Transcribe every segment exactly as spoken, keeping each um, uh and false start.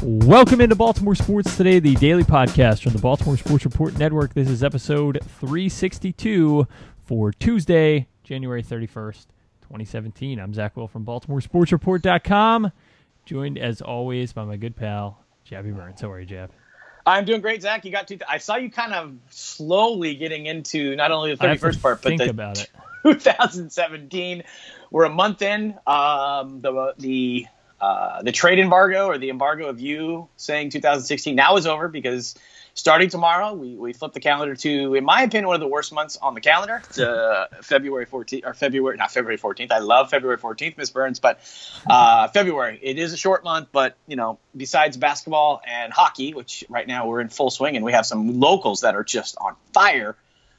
Welcome into Baltimore Sports Today, the daily podcast from the Baltimore Sports Report Network. This is episode three sixty-two for Tuesday, January thirty-first, twenty seventeen. I'm Zach Will from Baltimore Sports Report dot com, joined as always by my good pal, Jabby Burns. How are you, Jab? I'm doing great, Zach. You got to, I saw you kind of slowly getting into not only the thirty-first part, but the about it. twenty seventeen. We're a month in. Um, the the uh, the trade embargo or the embargo of you saying two thousand sixteen now is over because starting tomorrow we, we flip the calendar to, in my opinion, one of the worst months on the calendar. It's uh, February fourteenth or February, not February fourteenth. I love February fourteenth, Miss Burns, but uh, February. It is a short month, but you know, besides basketball and hockey, which right now we're in full swing, and we have some locals that are just on fire.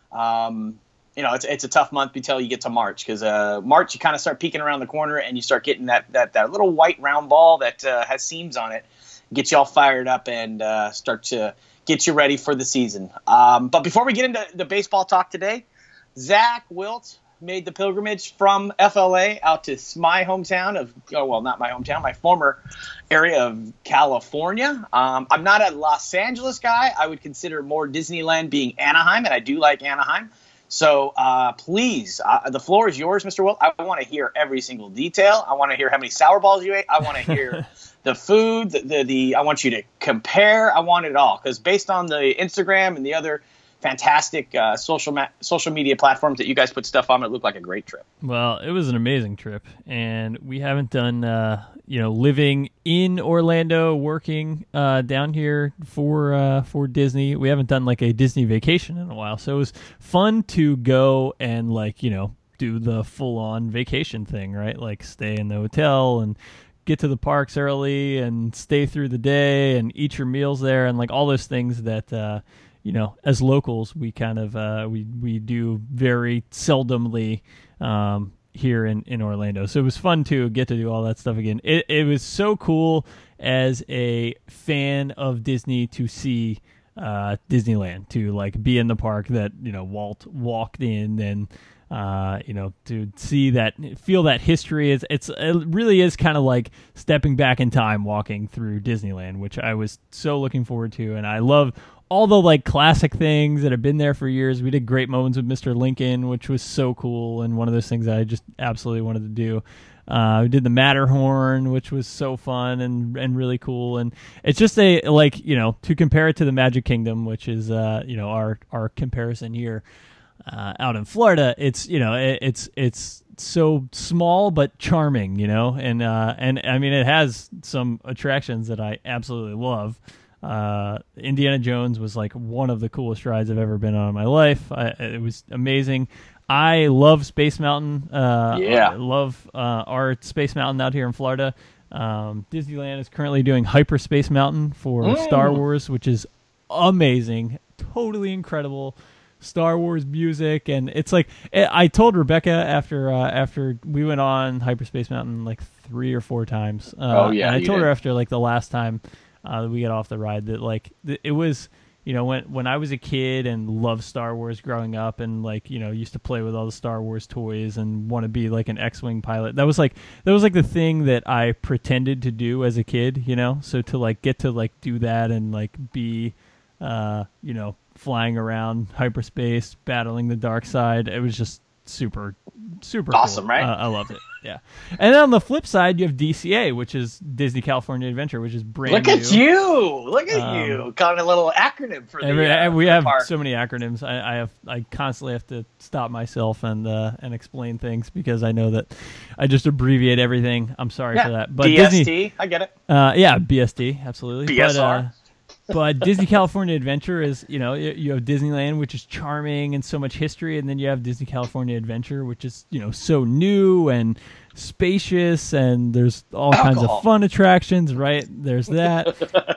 Um, you know, it's it's a tough month until you get to March because uh, March you kind of start peeking around the corner and you start getting that that that little white round ball that uh, has seams on it, get you all fired up and uh, start to get you ready for the season. Um, but before we get into the baseball talk today, Zach Wilt made the pilgrimage from F L A out to my hometown of, oh, well, not my hometown, my former area of California. Um, I'm not a Los Angeles guy. I would consider more Disneyland being Anaheim, and I do like Anaheim. So uh, please, uh, the floor is yours, Mister Wilt. I want to hear every single detail. I want to hear how many sour balls you ate. I want to hear the food, the, the the. I want you to compare. I want it all because based on the Instagram and the other fantastic uh, social ma- social media platforms that you guys put stuff on, it looked like a great trip. Well, it was an amazing trip, and we haven't done, uh, you know, living in Orlando, working uh, down here for uh, for Disney. We haven't done like a Disney vacation in a while, so it was fun to go and like you know do the full on vacation thing, right? Like stay in the hotel and get to the parks early and stay through the day and eat your meals there and like all those things that. Uh, You know, as locals, we kind of uh, we we do very seldomly um, here in, in Orlando. So it was fun to get to do all that stuff again. It it was so cool as a fan of Disney to see uh, Disneyland, to like be in the park that you know Walt walked in, and uh, you know to see that, feel that history. It's it's it really is kind of like stepping back in time, walking through Disneyland, which I was so looking forward to, and I love all the like classic things that have been there for years. We did great moments with Mister Lincoln, which was so cool, and one of those things that I just absolutely wanted to do. Uh, we did the Matterhorn, which was so fun and and really cool, and it's just a like you know to compare it to the Magic Kingdom, which is uh you know our our comparison here uh, out in Florida. It's you know it, it's it's so small but charming, you know, and uh and I mean it has some attractions that I absolutely love. Uh, Indiana Jones was like one of the coolest rides I've ever been on in my life. I, it was amazing. I love Space Mountain. Uh, yeah. I love uh, our Space Mountain out here in Florida. Um, Disneyland is currently doing Hyperspace Mountain for mm. Star Wars, which is amazing. Totally incredible. Star Wars music, and it's like I told Rebecca after uh, after we went on Hyperspace Mountain like three or four times. Uh, oh yeah, and I told did. her after like the last time Uh, we got off the ride that like th- it was, you know, when when I was a kid and loved Star Wars growing up and like, you know, used to play with all the Star Wars toys and want to be like an X-Wing pilot. That was like that was like the thing that I pretended to do as a kid, you know. So to like get to like do that and like be, uh, you know, flying around hyperspace, battling the dark side, it was just super, super awesome, cool. right? Uh, I loved it. Yeah. And then on the flip side, you have D C A, which is Disney California Adventure, which is brand Look new. Look at you! Look at um, you! Got a little acronym for the. Every, uh, we for have the park. so many acronyms. I, I have. I constantly have to stop myself and uh, and explain things because I know that I just abbreviate everything. I'm sorry yeah. for that. But B S T, Disney, I get it. Uh, yeah, B S D, absolutely. B S R. But, uh, but Disney California Adventure is, you know, you have Disneyland, which is charming and so much history, and then you have Disney California Adventure, which is, you know, so new and spacious, and there's all Alcohol. kinds of fun attractions, right? There's that.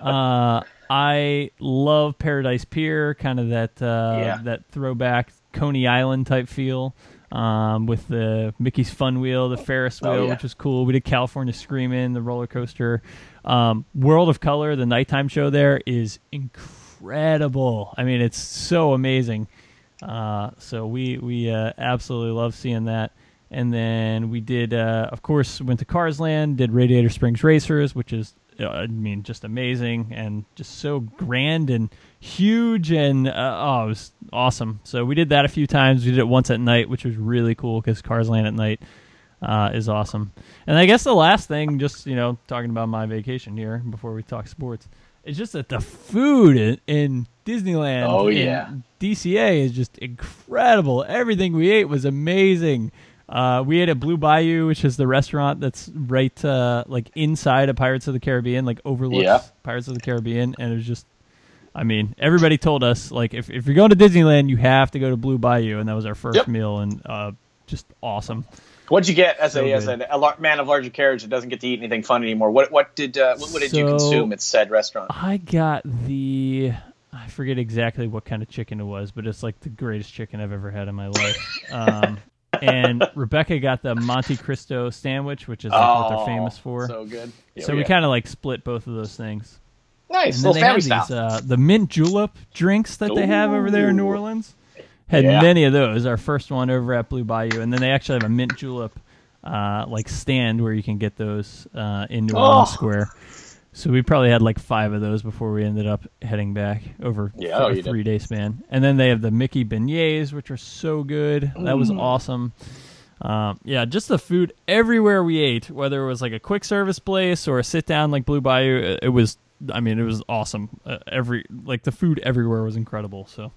uh, I love Paradise Pier, kind of that uh, yeah. that throwback Coney Island type feel. Um, with the Mickey's Fun Wheel, the Ferris wheel, oh, yeah. which was cool. We did California Screamin', the roller coaster. Um, World of Color, the nighttime show there is incredible. I mean, it's so amazing. Uh, so we we uh, absolutely love seeing that. And then we did, uh, of course, went to Cars Land, did Radiator Springs Racers, which is uh, I mean, just amazing and just so grand and huge, and uh, oh, it was awesome. So we did that a few times. We did it once at night, which was really cool because Cars Land at night uh, is awesome. And I guess the last thing, just, you know, talking about my vacation here before we talk sports, is just that the food in, in Disneyland, oh, in yeah. D C A is just incredible. Everything we ate was amazing. Uh, we ate at Blue Bayou, which is the restaurant that's right uh, like inside of Pirates of the Caribbean, like overlooks yeah. Pirates of the Caribbean, and it was just, I mean, everybody told us, like, if, if you're going to Disneyland, you have to go to Blue Bayou, and that was our first yep. meal, and uh, just awesome. What'd you get as so a as a, a lar- man of larger carriage that doesn't get to eat anything fun anymore? What what did uh, what, what did so you consume at said restaurant? I got the, I forget exactly what kind of chicken it was, but it's like the greatest chicken I've ever had in my life. Um, and Rebecca got the Monte Cristo sandwich, which is like oh, what they're famous for. So good. Yeah, so yeah. we kind of like split both of those things. Nice, and little then they family have style. these, uh, the mint julep drinks that they have over there in New Orleans. Had yeah. many of those. Our first one over at Blue Bayou, and then they actually have a mint julep uh, like stand where you can get those uh, in New Orleans oh. Square. So we probably had like five of those before we ended up heading back over yeah, oh, a three day span. And then they have the Mickey beignets, which are so good. That was mm. awesome. Um, yeah, just the food everywhere we ate, whether it was like a quick service place or a sit down like Blue Bayou, it was, I mean, it was awesome. Uh, every like the food everywhere was incredible. So,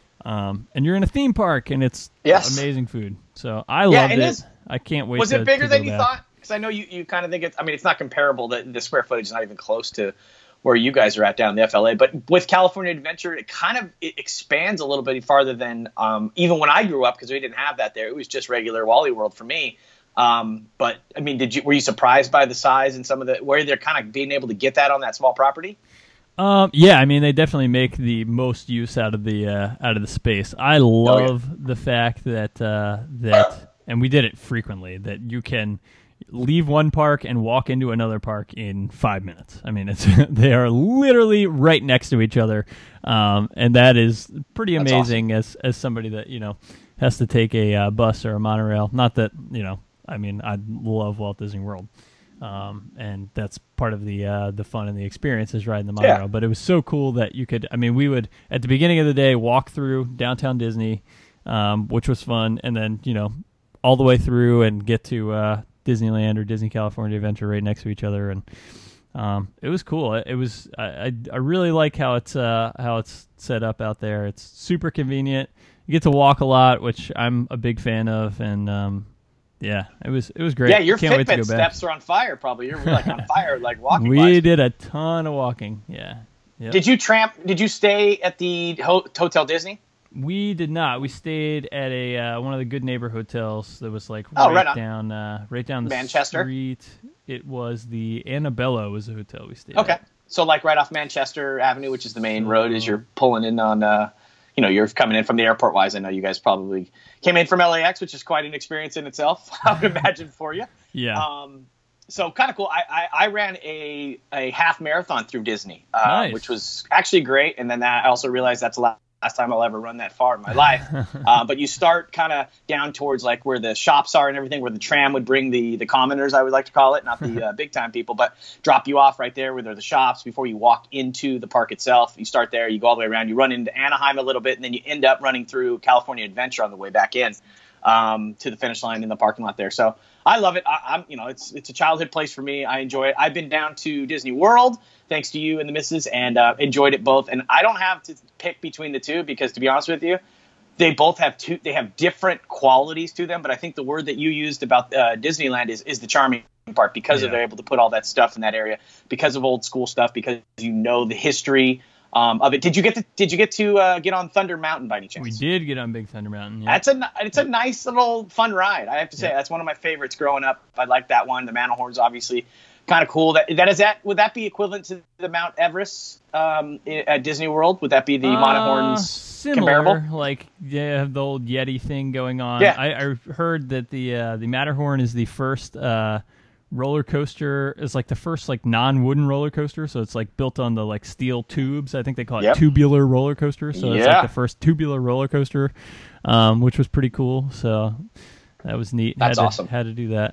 um, and you're in a theme park and it's yes. amazing food. So I yeah, loved and it. Is, I can't wait. Was to, it bigger to than go you back. thought? Because I know you, you kind of think it's. I mean, it's not comparable. The, the square footage is not even close to where you guys are at down in the F L A. But with California Adventure, it kind of it expands a little bit farther than um, even when I grew up, because we didn't have that there. It was just regular Wally World for me. Um, but I mean, did you were you surprised by the size and some of the where they're kind of being able to get that on that small property? Um, yeah, I mean, they definitely make the most use out of the uh, out of the space. I love oh, yeah. the fact that uh, that, and we did it frequently, that you can leave one park and walk into another park in five minutes. I mean, it's they are literally right next to each other, um, and that is pretty amazing awesome. as as somebody that you know has to take a uh, bus or a monorail. Not that you know, I mean, I love Walt Disney World. Um, and that's part of the uh, the fun and the experience is riding the monorail. Yeah. But it was so cool that you could, I mean, we would, at the beginning of the day, walk through downtown Disney, um, which was fun, and then, you know, all the way through and get to uh, Disneyland or Disney California Adventure right next to each other. And um, it was cool. It, it was, I, I, I really like how it's, uh, how it's set up out there. It's super convenient. You get to walk a lot, which I'm a big fan of, and um yeah, it was it was great. Yeah, your Can't wait to Fitbit go back. steps are on fire. Probably you're like on fire, like walking. We wise. did a ton of walking. Yeah. Yep. Did you tramp? Did you stay at the Ho- Hotel Disney? We did not. We stayed at a uh, one of the Good Neighbor hotels that was like oh, right, right down uh, right down the Manchester? street. It was the Annabella was the hotel we stayed okay. at. Okay, so like right off Manchester Avenue, which is the main road, as you're pulling in on. Uh, You know, you're coming in from the airport wise. I know you guys probably came in from L A X, which is quite an experience in itself, I would imagine for you. Yeah. Um, so kind of cool. I, I, I ran a, a half marathon through Disney, uh, nice. which was actually great. And then that, I also realized that's the last time I'll ever run that far in my life. uh, but you start kind of down towards like where the shops are and everything, where the tram would bring the, the commoners, I would like to call it, not the uh, big time people, but drop you off right there where there are the shops before you walk into the park itself. You start there, you go all the way around, you run into Anaheim a little bit, and then you end up running through California Adventure on the way back in um, to the finish line in the parking lot there. So I love it. I, I'm, you know, it's it's a childhood place for me. I enjoy it. I've been down to Disney World, thanks to you and the missus, and uh, enjoyed it both. And I don't have to pick between the two because, to be honest with you, they both have two. They have different qualities to them. But I think the word that you used about uh, Disneyland is is the charming part because yeah. of they're able to put all that stuff in that area because of old school stuff, because you know the history um, of it. Did you get to Did you get to uh, get on Thunder Mountain by any chance? We did get on Big Thunder Mountain. Yeah. That's a it's a nice little fun ride. I have to say yeah. that's one of my favorites growing up. I like that one. The Matterhorn's obviously kind of cool. That that is that. Would that be equivalent to the Mount Everest um, at Disney World? Would that be the uh, Matterhorn's similar, comparable? Like yeah, the old Yeti thing going on. Yeah. I, I heard that the uh, the Matterhorn is the first uh, roller coaster. Is like the first like non wooden roller coaster. So it's like built on the like steel tubes. I think they call it Yep. tubular roller coaster. So it's Yeah. like the first tubular roller coaster, um, which was pretty cool. So that was neat. That's had to, awesome. Had to do that.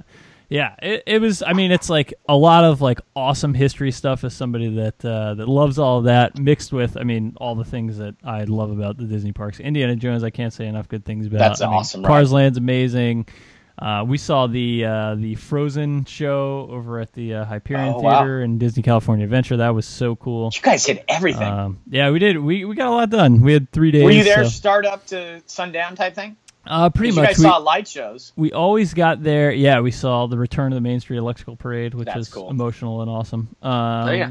Yeah, it, it was. I mean, it's like a lot of like awesome history stuff as somebody that uh, that loves all of that, mixed with, I mean, all the things that I love about the Disney parks. Indiana Jones, I can't say enough good things about. That's I mean, awesome. Cars Right? Land's amazing. Uh, we saw the uh, the Frozen show over at the uh, Hyperion Oh, wow. Theater in Disney California Adventure. That was so cool. You guys hit everything. Um, yeah, we did. We we got a lot done. We had three days. Were you there, so- start up to sundown type thing? Uh, pretty 'Cause much. You guys we, saw light shows. we always got there. Yeah, we saw the Return of the Main Street Electrical Parade, which That's was cool. emotional and awesome. Um, Oh, yeah.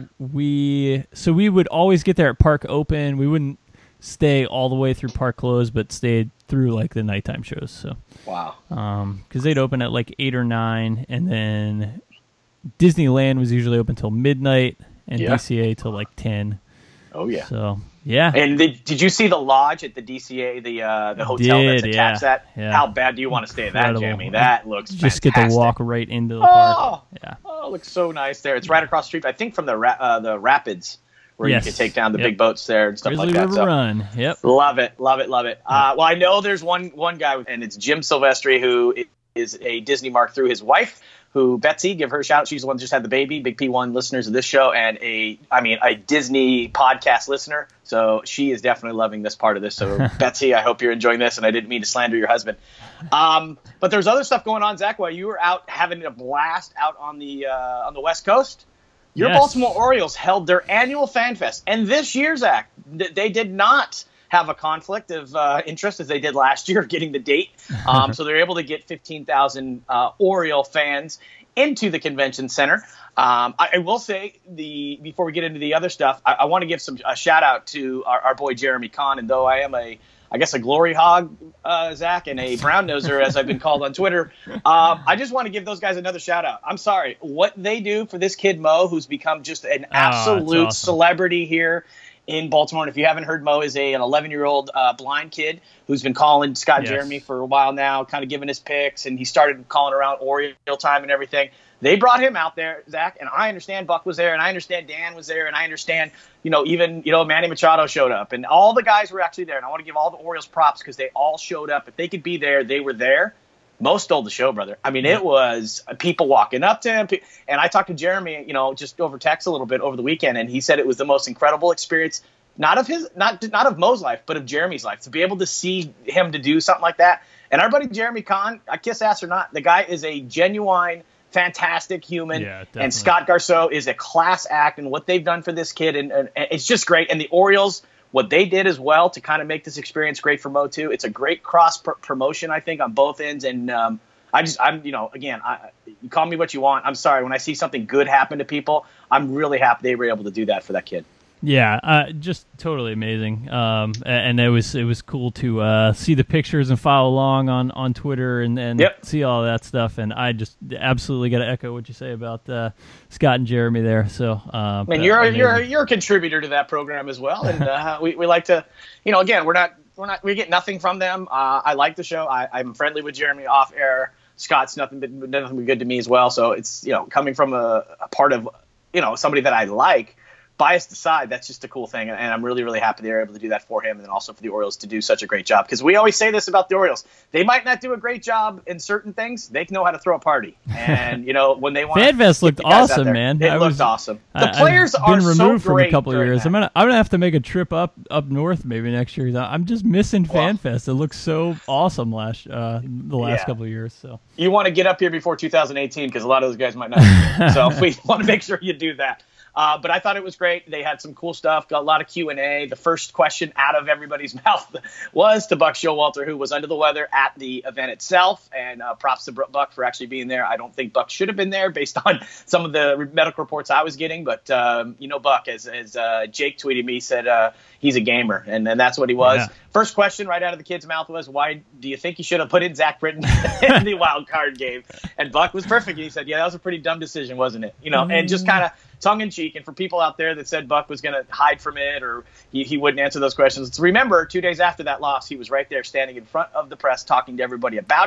We so we would always get there at park open. We wouldn't stay all the way through park close, but stayed through like the nighttime shows. So, Wow. um, because they'd open at like eight or nine, and then Disneyland was usually open till midnight, and Yeah. D C A till like ten. Oh yeah. So yeah, And did, did you see the lodge at the D C A, the uh, the hotel Did, that's attached yeah, that? yeah. How bad do you want to stay at that, Incredible. Jamie? That looks just fantastic. get to walk right into the park. Oh, Yeah. oh, it looks so nice there. It's right across the street, I think, from the ra- uh, the rapids, where Yes. you can take down the Yep. big boats there and stuff Grizzly like that. River So, Run. Yep. love it, love it, love it. Uh, well, I know there's one one guy, and it's Jim Silvestri, who is a Disney mark through his wife, who Betsy, give her a shout out. She's the one that just had the baby, big P one listeners of this show, and a, I mean, a Disney podcast listener. So she is definitely loving this part of this. So Betsy, I hope you're enjoying this, and I didn't mean to slander your husband. Um, but there's other stuff going on, Zach, while you were out having a blast out on the uh, on the West Coast. Your Yes. Baltimore Orioles held their annual Fan Fest, and this year, Zach, th- they did not have a conflict of uh, interest as they did last year, getting the date. Um, so they're able to get fifteen thousand uh, Oriole fans into the convention center. Um, I, I will say, the before we get into the other stuff, I, I want to give some a shout out to our, our boy Jeremy Kahn. And though I am a I guess a glory hog, uh, Zach, and a brown noser, as I've been called on Twitter. Um, I just want to give those guys another shout out. I'm sorry. What they do for this kid, Mo, who's become just an absolute awesome. celebrity here in Baltimore. And if you haven't heard, Mo is a, an eleven-year-old uh, blind kid who's been calling Scott Yes. Jeremy for a while now, kind of giving his picks, and he started calling around Oriole time and everything. They brought him out there, Zach, and I understand Buck was there, and I understand Dan was there, and I understand, you know, even, you know, Manny Machado showed up, and all the guys were actually there, and I want to give all the Orioles props because they all showed up. If they could be there, they were there. Mo stole the show, brother. I mean, it was people walking up to him, and I talked to Jeremy, you know, just over text a little bit over the weekend, and he said it was the most incredible experience, not of his, not not of Mo's life, but of Jeremy's life, to be able to see him to do something like that. And our buddy Jeremy Kahn, I kiss ass or not, the guy is a genuine, fantastic human, Yeah, definitely. and Scott Garceau is a class act, and what they've done for this kid, and, and, and it's just great. And the Orioles, what they did as well to kind of make this experience great for Mo too. It's a great cross pr- promotion, I think, on both ends. And um, I just, I'm, you know, again, I, you call me what you want. I'm sorry when I see something good happen to people. I'm really happy they were able to do that for that kid. Yeah, uh, just totally amazing. Um, a- and it was it was cool to uh, see the pictures and follow along on, on Twitter and, and Yep. see all that stuff. And I just absolutely got to echo what you say about uh, Scott and Jeremy there. So, uh, And you're amazing. you're you're a contributor to that program as well, and uh, we we like to, you know, again, we're not we're not we get nothing from them. Uh, I like the show. I, I'm friendly with Jeremy off air. Scott's nothing but nothing but good to me as well. So it's, you know, coming from a, a part of, you know, somebody that I like. Biased aside, that's just a cool thing, and I'm really, really happy they're able to do that for him, and then also for the Orioles to do such a great job. Because we always say this about the Orioles: they might not do a great job in certain things, they know how to throw a party. And you know, when they want FanFest looked awesome, man. It I looked was- awesome. The I- players I've are been removed so from great a couple of during years. that. I'm gonna I'm gonna have to make a trip up up north maybe next year. I'm just missing Well- FanFest. It looks so awesome last uh, the last Yeah. couple of years. So You want to get up here before two thousand eighteen because a lot of those guys might not be here. So we want to make sure you do that. Uh, but I thought it was great. They had some cool stuff, got a lot of Q and A. The first question out of everybody's mouth was to Buck Showalter, who was under the weather at the event itself. And uh, props to Buck for actually being there. I don't think Buck should have been there based on some of the medical reports I was getting. But, um, you know, Buck, as, as uh, Jake tweeted me, said uh, he's a gamer. And, and that's what he was. Yeah. First question right out of the kid's mouth was, why do you think you should have put in Zach Britton in the wild card game? And Buck was perfect. He said, yeah, that was a pretty dumb decision, wasn't it? You know, and just kind of tongue in cheek. And for people out there that said Buck was going to hide from it or he, he wouldn't answer those questions, remember, two days after that loss, he was right there standing in front of the press talking to everybody about it.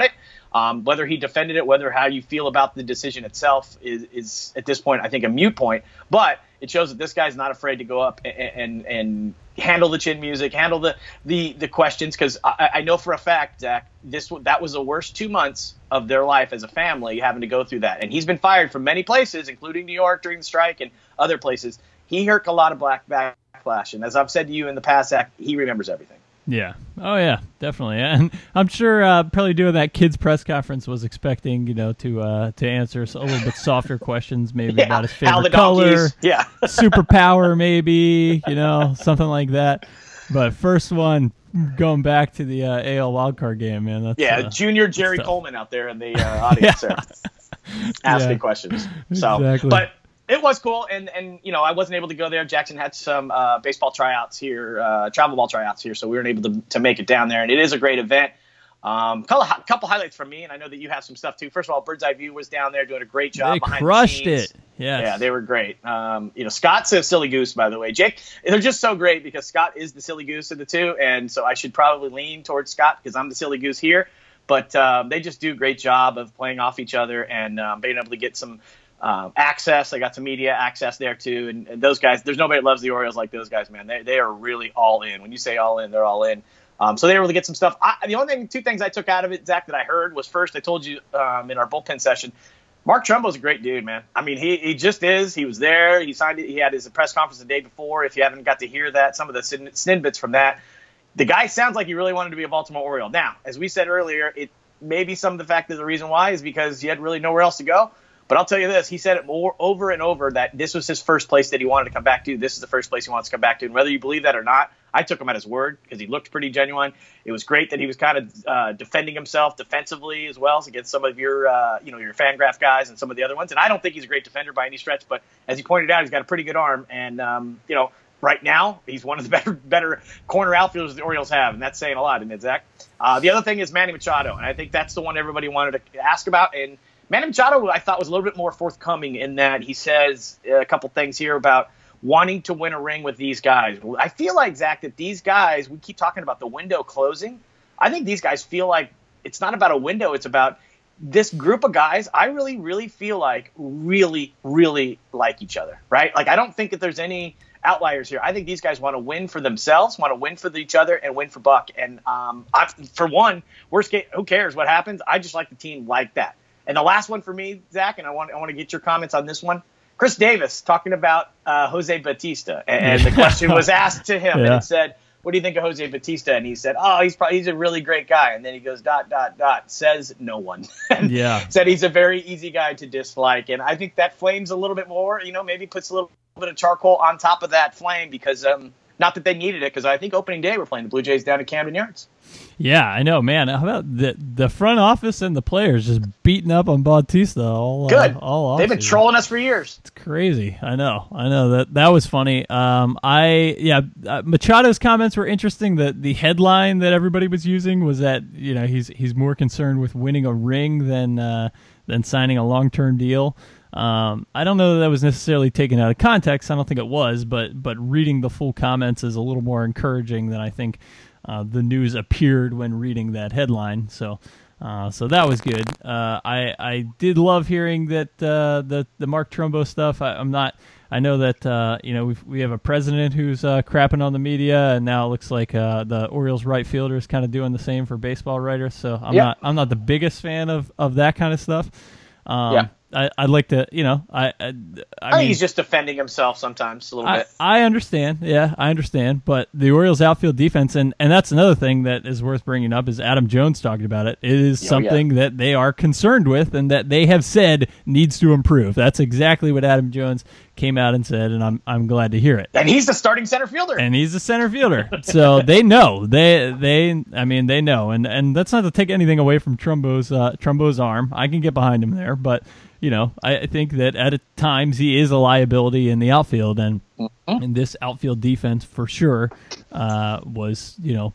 Um, whether he defended it, whether how you feel about the decision itself is, is at this point, I think, a moot point. But it shows that this guy's not afraid to go up and and, and handle the chin music, handle the the, the questions. Because I, I know for a fact, Zach, this that was the worst two months of their life as a family, having to go through that. And he's been fired from many places, including New York during the strike and other places. He heard a lot of black backlash, and as I've said to you in the past, Zach, he remembers everything. Yeah. Oh, yeah, definitely. And I'm sure uh, probably doing that kids press conference was expecting, you know, to uh, to answer a little bit softer questions, maybe yeah, about his how the favorite color, donkeys. yeah, superpower, maybe, you know, something like that. But first one, going back to the uh, A L wildcard game, man. That's, yeah, uh, Junior Jerry Coleman out there in the uh, audience yeah. there, asking yeah. questions. So, exactly. but. It was cool, and, and you know, I wasn't able to go there. Jackson had some uh, baseball tryouts here, uh, travel ball tryouts here, so we weren't able to, to make it down there. And it is a great event. Um, couple, couple highlights from me, and I know that you have some stuff too. First of all, Bird's Eye View was down there doing a great job. They behind crushed the scenes. it. Yes. Yeah, they were great. Um, you know, Scott's a silly goose, by the way. Jake, they're just so great because Scott is the silly goose of the two, and so I should probably lean towards Scott because I'm the silly goose here. But um, they just do a great job of playing off each other and um, being able to get some Um, access. I got some media access there too, and, and those guys. There's nobody that loves the Orioles like those guys, man. They they are really all in. When you say all in, they're all in. Um, so they were able to get some stuff. I, the only thing, two things I took out of it, Zach, that I heard was first. I told you um, in our bullpen session, Mark Trumbo's a great dude, man. I mean, he he just is. He was there. He signed it. He had his press conference the day before. If you haven't got to hear that, some of the snippets from that, the guy sounds like he really wanted to be a Baltimore Oriole. Now, as we said earlier, it maybe some of the fact that the reason why is because he had really nowhere else to go. But I'll tell you this, he said it more over and over that this was his first place that he wanted to come back to. This is the first place he wants to come back to. And whether you believe that or not, I took him at his word because he looked pretty genuine. It was great that he was kind of uh, defending himself defensively as well against some of your, uh, you know, your Fangraph guys and some of the other ones. And I don't think he's a great defender by any stretch, but as he pointed out, he's got a pretty good arm. And, um, you know, right now, he's one of the better better corner outfielders the Orioles have, and that's saying a lot, isn't it, Zach? Uh, the other thing is Manny Machado, and I think that's the one everybody wanted to ask about. And Manny Machado, I thought, was a little bit more forthcoming in that he says a couple things here about wanting to win a ring with these guys. I feel like, Zach, that these guys, we keep talking about the window closing. I think these guys feel like it's not about a window. It's about this group of guys. I really, really feel like really, really like each other, right? Like, I don't think that there's any outliers here. I think these guys want to win for themselves, want to win for each other, and win for Buck. And um, I, for one, worst case, who cares what happens? I just like the team like that. And the last one for me, Zach, and I want I want to get your comments on this one. Chris Davis talking about uh, Jose Bautista, and, and the question was asked to him, yeah. and it said, "What do you think of Jose Bautista?" And he said, "Oh, he's probably he's a really great guy." And then he goes dot dot dot says no one. and yeah, said he's a very easy guy to dislike, and I think that flames a little bit more. You know, maybe puts a little bit of charcoal on top of that flame because um, not that they needed it, because I think opening day we're playing the Blue Jays down at Camden Yards. Yeah, I know, man. How about the the front office and the players just beating up on Bautista all good? Uh, all They've been trolling us for years. It's crazy. I know. I know that that was funny. Um, I yeah, uh, Machado's comments were interesting. The the headline that everybody was using was that you know he's he's more concerned with winning a ring than uh, than signing a long term deal. Um, I don't know that that was necessarily taken out of context. I don't think it was, but but reading the full comments is a little more encouraging than I think uh, the news appeared when reading that headline. So uh, so that was good. Uh, I I did love hearing that uh, the the Mark Trumbo stuff. I, I'm not. I know that uh, you know we we have a president who's uh, crapping on the media, and now it looks like uh, the Orioles right fielder is kind of doing the same for baseball writers. So I'm yep. not I'm not the biggest fan of of that kind of stuff. Um, yeah. I, I'd like to, you know, I, I, I, I mean, think he's just defending himself sometimes a little I, bit. I understand. Yeah, I understand. But the Orioles outfield defense, and, and that's another thing that is worth bringing up, is Adam Jones talking about it. It is oh, something yeah. that they are concerned with and that they have said needs to improve. That's exactly what Adam Jones came out and said, and I'm I'm glad to hear it. And he's the starting center fielder. And he's the center fielder. So they know. They they I mean they know. And and that's not to take anything away from Trumbo's uh, Trumbo's arm. I can get behind him there, but you know, I think that at times he is a liability in the outfield, and mm-hmm. in this outfield defense for sure uh, was, you know,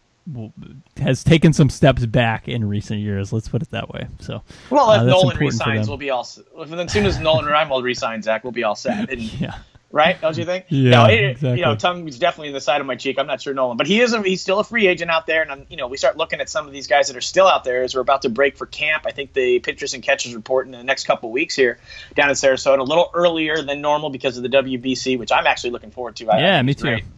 has taken some steps back in recent years. Let's put it that way. So, well, if uh, Nolan resigns, we'll be all. As soon as Nolan Reimold resigns, Zach, we'll be all set. And yeah. right? Don't you think? Yeah, no, it, exactly. You know, tongue is definitely in the side of my cheek. I'm not sure Nolan, but he is. A, he's still a free agent out there, and I'm, you know, we start looking at some of these guys that are still out there as we're about to break for camp. I think the pitchers and catchers report in the next couple of weeks here down in Sarasota, a little earlier than normal because of the W B C, which I'm actually looking forward to. I, yeah, I me too. Great.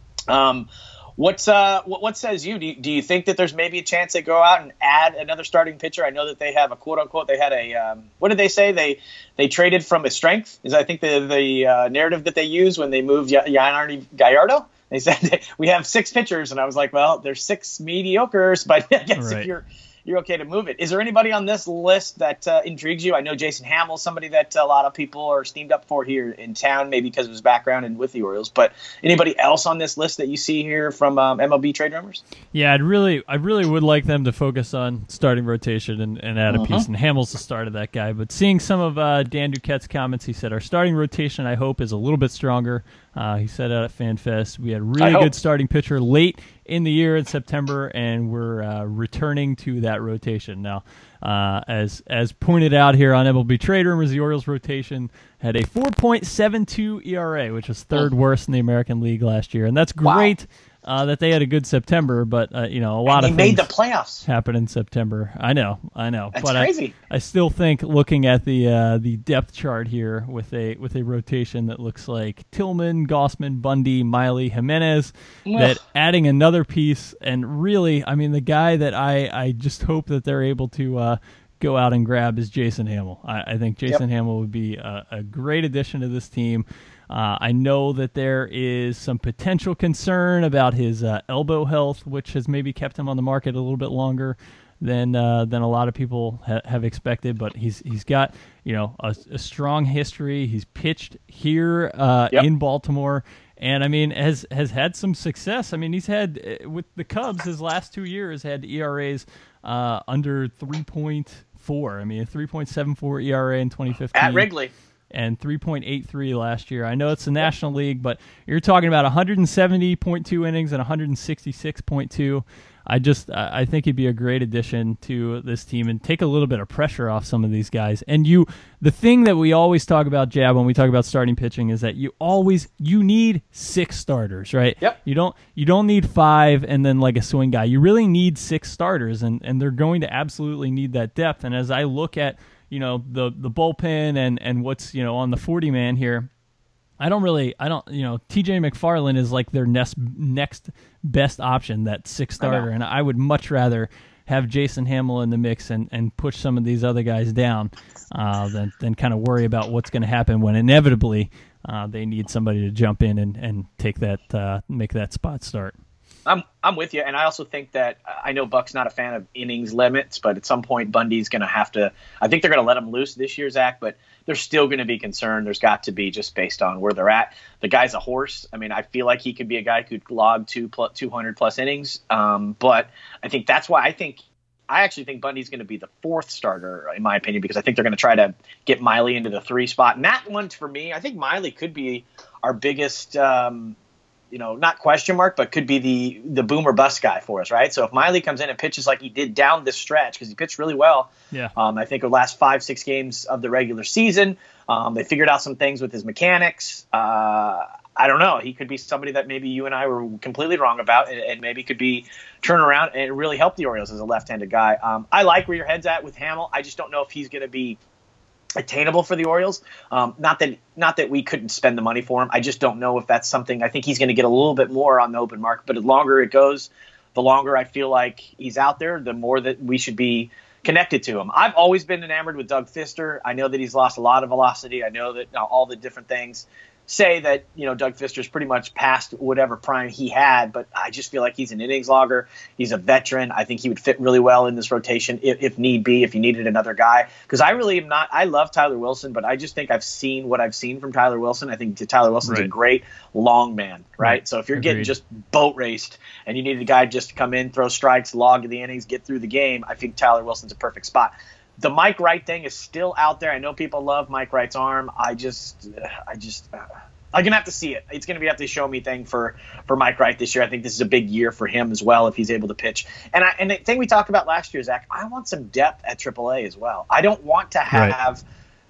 Um, what's uh, what, what says you? Do, you? do you think that there's maybe a chance they go out and add another starting pitcher? I know that they have a quote unquote. They had a um, what did they say? They they traded from a strength. Is I think the the uh, narrative that they use when they moved y- Yanardi Gallardo. They said we have six pitchers, and I was like, well, there's six mediocres, but I guess right. if you're you're okay to move it. Is there anybody on this list that uh, intrigues you? I know Jason Hamill, somebody that a lot of people are steamed up for here in town, maybe because of his background and with the Orioles. But anybody else on this list that you see here from um, M L B trade rumors? Yeah, I'd really, I really would like them to focus on starting rotation and, and add a Uh-huh. piece. And Hamill's the start of that guy. But seeing some of uh, Dan Duquette's comments, he said our starting rotation, I hope, is a little bit stronger. Uh, he said out at FanFest, we had a really good starting pitcher late in the year in September, and we're uh, returning to that rotation now. Uh, as as pointed out here on M L B Trade Rumors, the Orioles rotation had a four point seven two E R A, which was third worst in the American League last year, and that's great. Wow. Uh, that they had a good September, but uh, you know a lot and of they things made the playoffs. Happen in September. I know, I know. That's but crazy. I, I still think looking at the uh, the depth chart here with a with a rotation that looks like Tillman, Gossman, Bundy, Miley, Jimenez, Ugh. that adding another piece and really, I mean, the guy that I, I just hope that they're able to uh, go out and grab is Jason Hamill. I, I think Jason yep. Hamill would be a, a great addition to this team. Uh, I know that there is some potential concern about his uh, elbow health, which has maybe kept him on the market a little bit longer than uh, than a lot of people ha- have expected. But he's he's got you know a, a strong history. He's pitched here uh, yep. in Baltimore, and I mean has has had some success. I mean he's had with the Cubs his last two years had E R As uh, under three point four. I mean a three point seven four E R A in twenty fifteen at Wrigley. And three point eight three last year. I know it's the National League, but you're talking about one seventy point two innings and one sixty-six point two. I just I think he'd be a great addition to this team and take a little bit of pressure off some of these guys. And you, the thing that we always talk about, Jab, when we talk about starting pitching, is that you always you need six starters, right? Yep. You don't you don't need five and then like a swing guy. You really need six starters, and and they're going to absolutely need that depth. And as I look at you know, the the bullpen and, and what's, you know, on the forty man here, I don't really, I don't, you know, T J McFarland is like their next, next best option, that sixth starter. I and I would much rather have Jason Hamill in the mix and, and push some of these other guys down uh, than, than kind of worry about what's going to happen when inevitably uh, they need somebody to jump in and, and take that, uh, make that spot start. I'm I'm with you, and I also think that I know Buck's not a fan of innings limits, but at some point Bundy's going to have to. I think they're going to let him loose this year, Zach, but they're still going to be concerned. There's got to be just based on where they're at. The guy's a horse. I mean, I feel like he could be a guy who could log two plus two hundred plus innings, um, but I think that's why I think. I actually think Bundy's going to be the fourth starter, in my opinion, because I think they're going to try to get Miley into the three spot. And that one, for me, I think Miley could be our biggest. Um, you know, not question mark, but could be the the boom or bust guy for us, right? So if Miley comes in and pitches like he did down this stretch, because he pitched really well, yeah. Um, I think the last five, six games of the regular season, um, they figured out some things with his mechanics. Uh, I don't know. He could be somebody that maybe you and I were completely wrong about, and, and maybe could be turn around and really help the Orioles as a left-handed guy. Um, I like where your head's at with Hamill. I just don't know if he's going to be attainable for the Orioles. Um, not that not that we couldn't spend the money for him. I just don't know if that's something. I think he's going to get a little bit more on the open market, but the longer it goes, the longer I feel like he's out there, the more that we should be connected to him. I've always been enamored with Doug Fister. I know that he's lost a lot of velocity. I know that uh, all the different things say that, you know, Doug Fister's pretty much past whatever prime he had, but I just feel like he's an innings logger. He's a veteran. I think he would fit really well in this rotation if, if need be, if you needed another guy. Because I really am not – I love Tyler Wilson, but I just think I've seen what I've seen from Tyler Wilson. I think Tyler Wilson's right. a great long man, right? right. So if you're Agreed. getting just boat raced and you need a guy just to come in, throw strikes, log the innings, get through the game, I think Tyler Wilson's a perfect spot. The Mike Wright thing is still out there. I know people love Mike Wright's arm. I just – I just uh, – I'm going to have to see it. It's going to be have to show me thing for, for Mike Wright this year. I think this is a big year for him as well if he's able to pitch. And I, and the thing we talked about last year, Zach, I want some depth at triple A as well. I don't want to have right.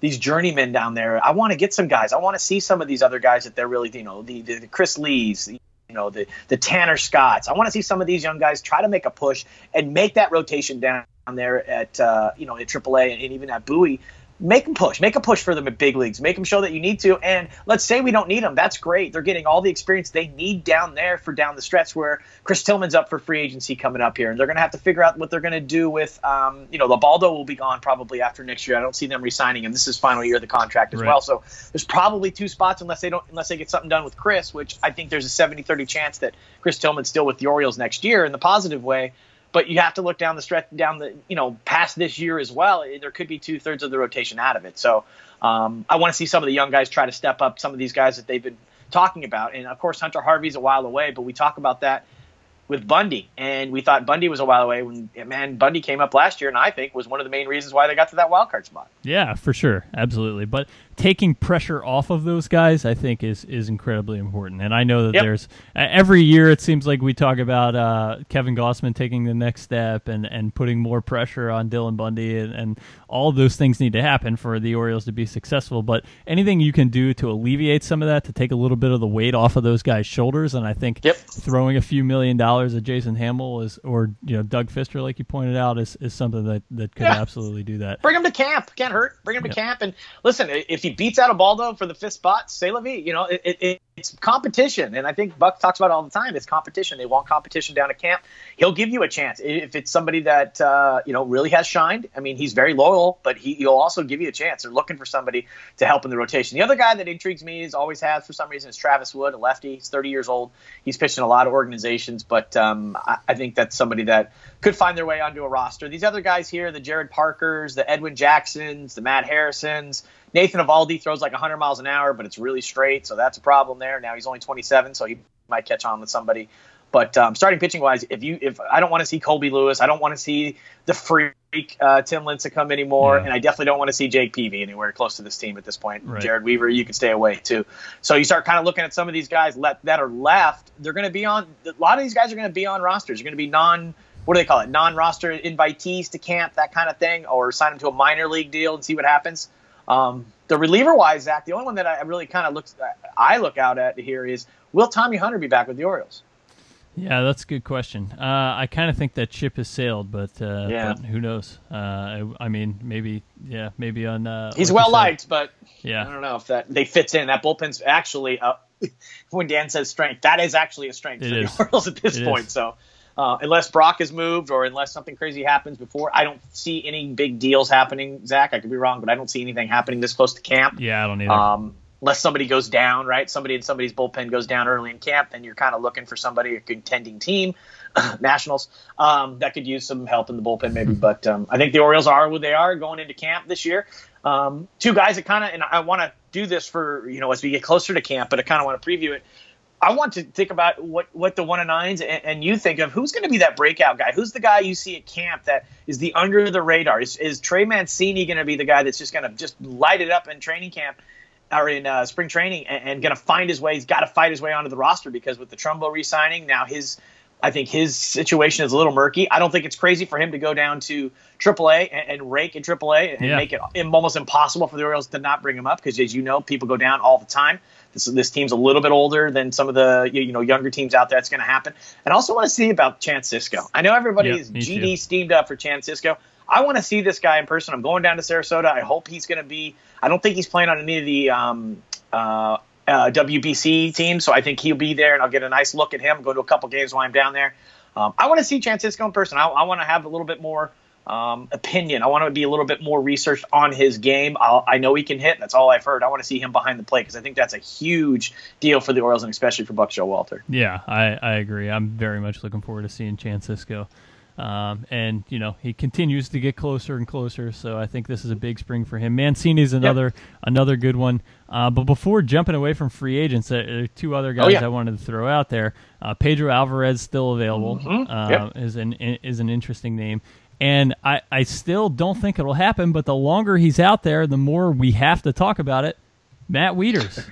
these journeymen down there. I want to get some guys. I want to see some of these other guys that they're really, you know, the, the, the Chris Lees, the, you know, the, the Tanner Scotts. I want to see some of these young guys try to make a push and make that rotation down there at, uh, you know, at triple A and even at Bowie. Make them push. Make a push for them at big leagues. Make them show that you need to. And let's say we don't need them. That's great. They're getting all the experience they need down there for down the stretch where Chris Tillman's up for free agency coming up here. And they're going to have to figure out what they're going to do with, um, you know, Labaldo will be gone probably after next year. I don't see them re-signing him. This is final year of the contract as right. well. So there's probably two spots unless they don't, unless they get something done with Chris, which I think there's a seventy thirty chance that Chris Tillman's still with the Orioles next year in the positive way. But you have to look down the stretch, down the, you know, past this year as well. There could be two thirds of the rotation out of it. So um, I want to see some of the young guys try to step up, some of these guys that they've been talking about. And of course, Hunter Harvey's a while away, but we talk about that with Bundy. And we thought Bundy was a while away when, man, Bundy came up last year and I think was one of the main reasons why they got to that wild card spot. Yeah, for sure. Absolutely. But taking pressure off of those guys, I think, is is incredibly important. And I know that yep. there's every year it seems like we talk about uh, Kevin Gossman taking the next step and, and putting more pressure on Dylan Bundy, and, and all of those things need to happen for the Orioles to be successful. But anything you can do to alleviate some of that, to take a little bit of the weight off of those guys' shoulders, and I think yep. throwing a few million dollars at Jason Hamill is, or you know, Doug Fister, like you pointed out, is, is something that, that could yeah. absolutely do that. Bring him to camp. Can't hurt. Bring him yep. to camp. And listen, if he beats out Ubaldo for the fifth spot, say la vie. You know, it, it, it's competition. And I think Buck talks about it all the time. It's competition. They want competition down at camp. He'll give you a chance. If it's somebody that, uh, you know, really has shined, I mean, he's very loyal, but he, he'll also give you a chance. They're looking for somebody to help in the rotation. The other guy that intrigues me, is always has for some reason, is Travis Wood, a lefty. He's thirty years old. He's pitched in a lot of organizations, but um, I, I think that's somebody that could find their way onto a roster. These other guys here, the Jared Parkers, the Edwin Jacksons, the Matt Harrisons, Nathan Eovaldi throws like one hundred miles an hour, but it's really straight, so that's a problem there. Now he's only twenty-seven, so he might catch on with somebody. But um, starting pitching wise, if you if I don't want to see Colby Lewis, I don't want to see the freak uh, Tim Lincecum anymore, yeah. and I definitely don't want to see Jake Peavy anywhere close to this team at this point. Right. Jared Weaver, you can stay away too. So you start kind of looking at some of these guys let, that are left. They're going to be on. A lot of these guys are going to be on rosters. They're going to be non. What do they call it? Non-roster invitees to camp, that kind of thing, or sign them to a minor league deal and see what happens. Um, the reliever-wise, Zach, the only one that I really kind of look I look out at here is, will Tommy Hunter be back with the Orioles? Yeah, that's a good question. Uh, I kind of think that ship has sailed, but, uh, yeah. but who knows? Uh, I, I mean, maybe, yeah, maybe on. Uh, He's like well liked, but yeah. I don't know if that they fits in. That bullpen's actually, uh, when Dan says strength, that is actually a strength it for is. the Orioles at this it point. Is. So. Uh, unless Brock is moved or unless something crazy happens before, I don't see any big deals happening, Zach. I could be wrong, but I don't see anything happening this close to camp. Yeah, I don't either. Um, unless somebody goes down, right? Somebody in somebody's bullpen goes down early in camp, then you're kind of looking for somebody, a contending team, Nationals, um, that could use some help in the bullpen maybe. But um, I think the Orioles are who they are going into camp this year. Um, two guys that kind of, and I want to do this for, you know, as we get closer to camp, but I kind of want to preview it. I want to think about what, what the one and nines and, and you think of who's going to be that breakout guy. Who's the guy you see at camp that is the under the radar? Is, is Trey Mancini going to be the guy that's just going to just light it up in training camp or in uh, spring training and, and going to find his way? He's got to fight his way onto the roster because with the Trumbo re-signing, now his I think his situation is a little murky. I don't think it's crazy for him to go down to triple A and, and rake in triple A and yeah. make it almost impossible for the Orioles to not bring him up because, as you know, people go down all the time. This, this team's a little bit older than some of the you know younger teams out there. It's going to happen. And I also want to see about Chance Sisco. I know everybody yeah, is G D too. steamed up for Chance Sisco. I want to see this guy in person. I'm going down to Sarasota. I hope he's going to be – I don't think he's playing on any of the um, uh, uh, W B C teams, so I think he'll be there, and I'll get a nice look at him, go to a couple games while I'm down there. Um, I want to see Chance Sisco in person. I, I want to have a little bit more um, opinion. I want to be a little bit more researched on his game. I'll, I know he can hit. That's all I've heard. I want to see him behind the plate because I think that's a huge deal for the Orioles and especially for Buck Showalter. Yeah, I, I agree. I'm very much looking forward to seeing Chance Sisco. Um, and, you know, he continues to get closer and closer, so I think this is a big spring for him. Mancini's another yep. another good one. Uh, but before jumping away from free agents, there are two other guys oh, yeah. I wanted to throw out there. Uh, Pedro Alvarez still available mm-hmm. uh, yep. is an is an interesting name. And I, I still don't think it'll happen, but the longer he's out there, the more we have to talk about it. Matt Wieters.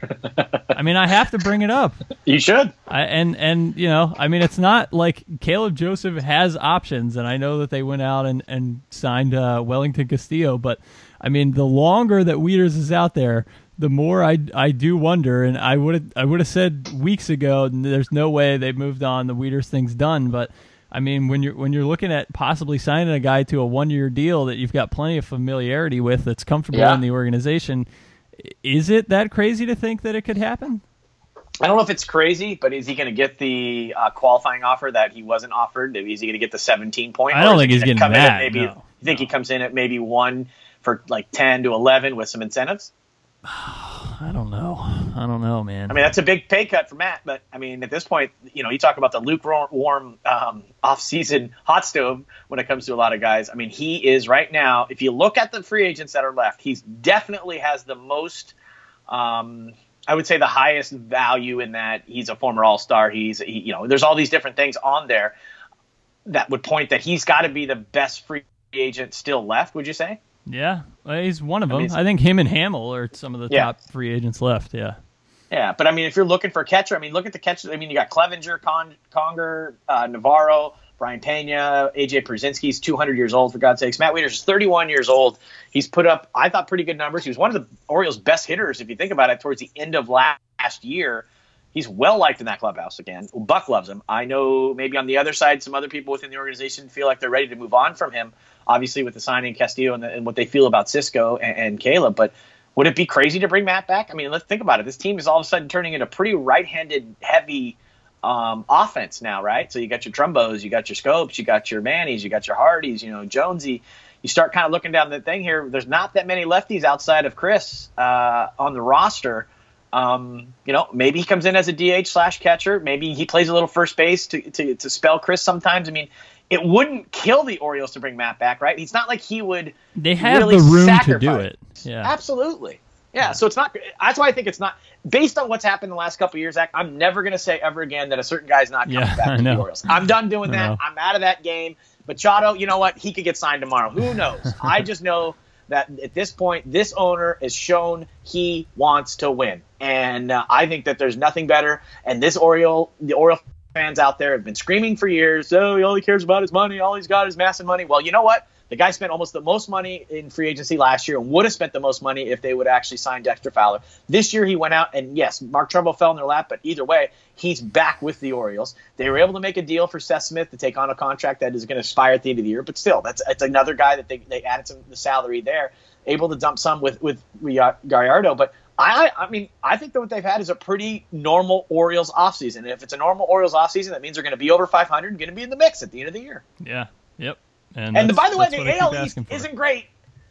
I mean, I have to bring it up. You should. I, and, and you know, I mean, it's not like Caleb Joseph has options, and I know that they went out and, and signed uh, Wellington Castillo, but I mean, the longer that Wieters is out there, the more I, I do wonder. And I would have I would have said weeks ago, there's no way they've moved on. The Wieters thing's done. But I mean, when you're when you're looking at possibly signing a guy to a one year deal that you've got plenty of familiarity with, that's comfortable yeah. in the organization, is it that crazy to think that it could happen? I don't know if it's crazy, but is he going to get the uh, qualifying offer that he wasn't offered? Is he going to get the seventeen point? I don't think he's getting come that. In at maybe, no, you think no. he comes in at maybe one for like ten to eleven with some incentives? I don't know. I don't know, man. I mean, that's a big pay cut for Matt, but I mean, at this point, you know, you talk about the lukewarm um, off-season hot stove when it comes to a lot of guys. I mean, he is right now, if you look at the free agents that are left, he's definitely has the most, um, I would say the highest value in that he's a former All-Star. He's, he, you know, there's all these different things on there that would point that he's got to be the best free agent still left, would you say? Yeah, well, he's one of them. I, mean, I think him and Hamill are some of the yeah. top free agents left. Yeah. Yeah, but I mean, if you're looking for a catcher, I mean, look at the catcher. I mean, you got Clevenger, Con- Conger, uh, Navarro, Brian Pena, A J Przinsky's two hundred years old, for God's sakes. Matt Wieters is thirty-one years old. He's put up, I thought, pretty good numbers. He was one of the Orioles' best hitters, if you think about it, towards the end of last year. He's well liked in that clubhouse again. Buck loves him. I know maybe on the other side, some other people within the organization feel like they're ready to move on from him, obviously with the signing Castillo and, the, and what they feel about Cisco and, and Caleb. But would it be crazy to bring Matt back? I mean, let's think about it. This team is all of a sudden turning into pretty right-handed heavy um, offense now, right? So you got your Trumbos, you got your Scopes, you got your Mannies, you got your Hardys, you know, Jonesy. You start kind of looking down the thing here. There's not that many lefties outside of Chris uh, on the roster. Um, you know, maybe he comes in as a D H slash catcher. Maybe he plays a little first base to, to, to spell Chris sometimes. I mean, it wouldn't kill the Orioles to bring Matt back, right? It's not like he would. They have really the room sacrifice. to do it. Yeah, absolutely. Yeah, yeah. So it's not. That's why I think it's not based on what's happened the last couple of years. Zach, I'm never going to say ever again that a certain guy's not coming yeah, back to the Orioles. I'm done doing that. I'm out of that game. Machado, you know what? He could get signed tomorrow. Who knows? I just know that at this point, this owner has shown he wants to win. And uh, I think that there's nothing better. And this Oriole, the Oriole fans out there have been screaming for years, oh, all he cares about is money. All he's got is massive money. Well, you know what? The guy spent almost the most money in free agency last year and would have spent the most money if they would actually sign Dexter Fowler. This year he went out, and yes, Mark Trumbo fell in their lap, but either way, he's back with the Orioles. They were able to make a deal for Seth Smith to take on a contract that is going to expire at the end of the year, but still, that's it's another guy that they, they added some the salary there, able to dump some with, with Gallardo. But I I mean, I think that what they've had is a pretty normal Orioles offseason. And if it's a normal Orioles offseason, that means they're going to be over five hundred and going to be in the mix at the end of the year. Yeah, yep. And, and by the way, the A A L East isn't great.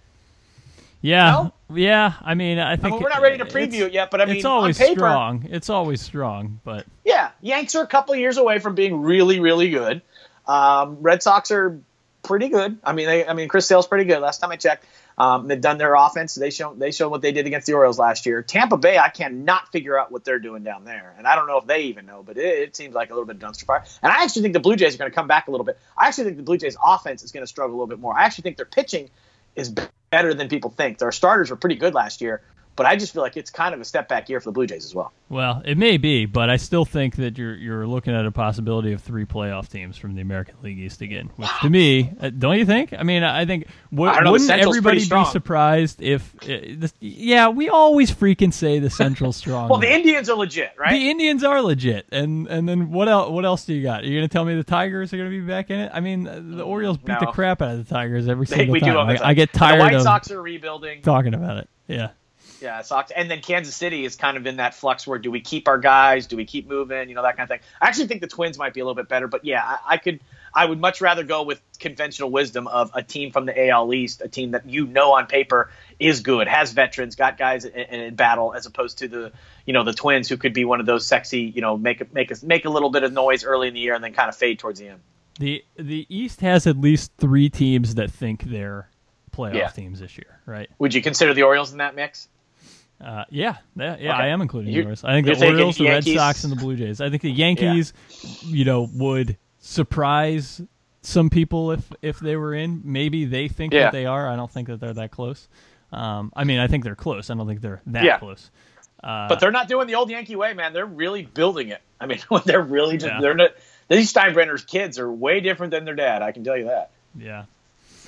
Yeah, no? yeah. I mean, I think I mean, we're not ready to preview it yet, but I mean, it's always on paper, strong. It's always strong, but yeah, Yanks are a couple of years away from being really, really good. Um, Red Sox are pretty good. I mean, they, I mean, Chris Sale's pretty good. Last time I checked, um, they've done their offense. They show they showed what they did against the Orioles last year. Tampa Bay, I cannot figure out what they're doing down there, and I don't know if they even know. But it, it seems like a little bit of dumpster fire. And I actually think the Blue Jays are going to come back a little bit. I actually think the Blue Jays offense is going to struggle a little bit more. I actually think their pitching is better than people think. Their starters were pretty good last year, but I just feel like it's kind of a step back year for the Blue Jays as well. Well, it may be, but I still think that you're you're looking at a possibility of three playoff teams from the American League East again. Which to me, uh, don't you think? I mean, I think w- I know, wouldn't everybody be surprised if? Uh, this, yeah, we always freaking say the Central's strong. Well, the Indians are legit, right? The Indians are legit, and and then what else? What else do you got? Are you going to tell me the Tigers are going to be back in it? I mean, the Orioles beat no. the crap out of the Tigers every they, single we time. Do I, time. I get tired and the White of Sox are rebuilding. Talking about it. Yeah. Yeah, Sox, and then Kansas City is kind of in that flux where do we keep our guys, do we keep moving, you know, that kind of thing. I actually think the Twins might be a little bit better, but yeah, I, I could, I would much rather go with conventional wisdom of a team from the A L East, a team that you know on paper is good, has veterans, got guys in, in battle, as opposed to the, you know, the Twins who could be one of those sexy, you know, make a, make a, make a little bit of noise early in the year and then kind of fade towards the end. The the East has at least three teams that think they're playoff yeah. teams this year, right? Would you consider the Orioles in that mix? Uh, yeah, yeah, yeah okay. I am including You're, the Orioles. I think the Orioles, the Red Sox, and the Blue Jays. I think the Yankees, yeah. you know, would surprise some people if if they were in. Maybe they think yeah. that they are. I don't think that they're that close. Um, I mean, I think they're close. I don't think they're that yeah. close. Uh, but they're not doing the old Yankee way, man. They're really building it. I mean, they're really just yeah. they're not. These Steinbrenner's kids are way different than their dad. I can tell you that. Yeah.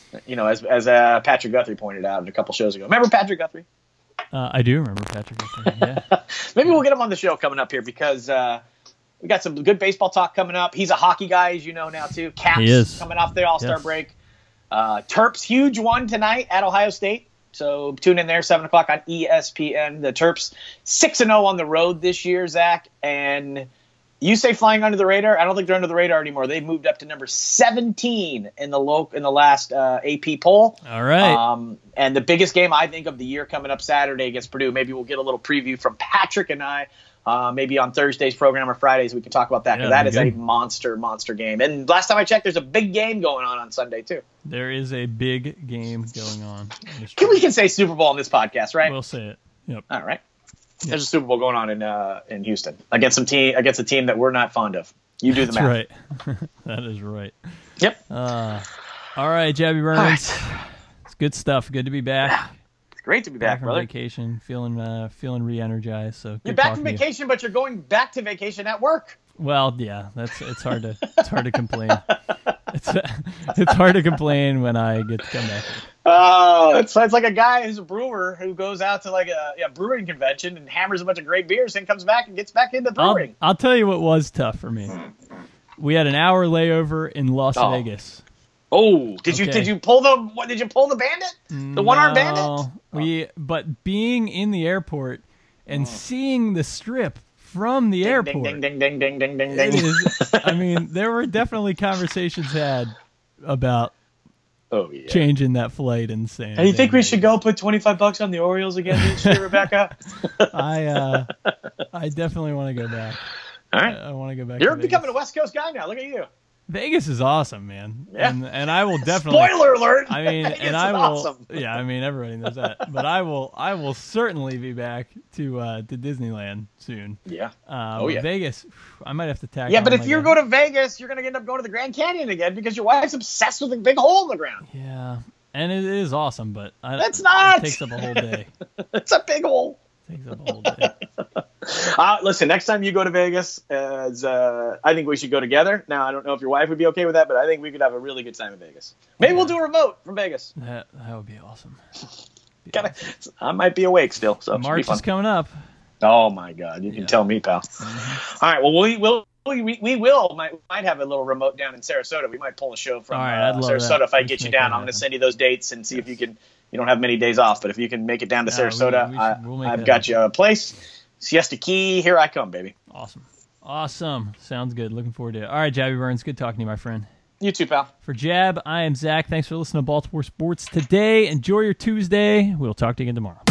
You know, as as uh, Patrick Guthrie pointed out a couple shows ago. Remember Patrick Guthrie? Uh, I do remember Patrick Guthrie. Yeah. Maybe we'll get him on the show coming up here because uh, we got some good baseball talk coming up. He's a hockey guy, as you know now too. Caps He is. coming off the All-Star Yes. break. Uh, Terps huge one tonight at Ohio State. So tune in there, seven o'clock on E S P N. The Terps six and zero on the road this year, Zach. And you say flying under the radar? I don't think they're under the radar anymore. They've moved up to number seventeen in the low in the last uh, A P poll. All right. Um, and the biggest game I think of the year coming up Saturday against Purdue. Maybe we'll get a little preview from Patrick and I. Uh, maybe on Thursday's program or Fridays we can talk about that because Yeah, that is good. a monster, monster game. And last time I checked, there's a big game going on on Sunday too. There is a big game going on. Can we can say Super Bowl on this podcast, right? We'll say it. Yep. All right. There's a Super Bowl going on in uh, in Houston against some team against a team that we're not fond of. You do the That's math. right. That is right. Yep. Uh, all right, Jabby Burns. It's good stuff. Good to be back. It's great to be back, from brother. vacation, feeling uh, feeling re-energized. So good You're back talking from to you. vacation, but you're going back to vacation at work. Well, yeah, that's it's hard to it's hard to complain. It's it's hard to complain when I get to come back. Oh, it's, it's like a guy who's a brewer who goes out to like a yeah, brewing convention and hammers a bunch of great beers and comes back and gets back into I'll, brewing. I'll tell you what was tough for me. We had an hour layover in Las Oh. Vegas. Oh, did you Okay. did you pull the what, did you pull the bandit? The one armed bandit? No, We but being in the airport and seeing the strip from the airport. Ding ding ding ding ding ding It ding. is, I mean, there were definitely conversations had about Oh yeah. changing that flight and saying. Hey, you think we should go put twenty-five bucks on the Orioles again this year, Rebecca? I uh, I definitely want to go back. All I, right. I want to go back. You're to Vegas. becoming a West Coast guy now. Look at you. Vegas is awesome, man. Yeah. And and I will definitely. Spoiler alert. I mean, Vegas and I is will. awesome. Yeah, I mean, everybody knows that. But I will. I will certainly be back to uh, to Disneyland soon. Yeah. Uh, Oh, but yeah. Vegas. I might have to tack. Yeah, on but if like you a- go to Vegas, you're going to end up going to the Grand Canyon again because your wife's obsessed with a big hole in the ground. Yeah, and it is awesome, but I, That's not! It takes up a whole day. It's a big hole. It takes up a whole day. Uh, listen, next time you go to Vegas, as, uh, I think we should go together. Now, I don't know if your wife would be okay with that, but I think we could have a really good time in Vegas. Maybe we'll do a remote from Vegas. That that would be awesome. Be Gotta, awesome. I might be awake still, so it should be March fun. is coming up. Oh my God, you can Yeah. tell me, pal. Mm-hmm. All right, well we will we, we will might might have a little remote down in Sarasota. We might pull a show from All right, I'd uh, love Sarasota that. if I Let's get you make down. that I'm going to happen. send you those dates and see if you can. You don't have many days off, but if you can make it down to Nah, we- Sarasota, we should- I, we'll make I've that got you a place. Siesta Key, here I come, baby. Awesome. Awesome. Sounds good. Looking forward to it. All right, Jabby Burns. Good talking to you, my friend. You too, pal. For Jab, I am Zach. Thanks for listening to Baltimore Sports today. Enjoy your Tuesday. We'll talk to you again tomorrow.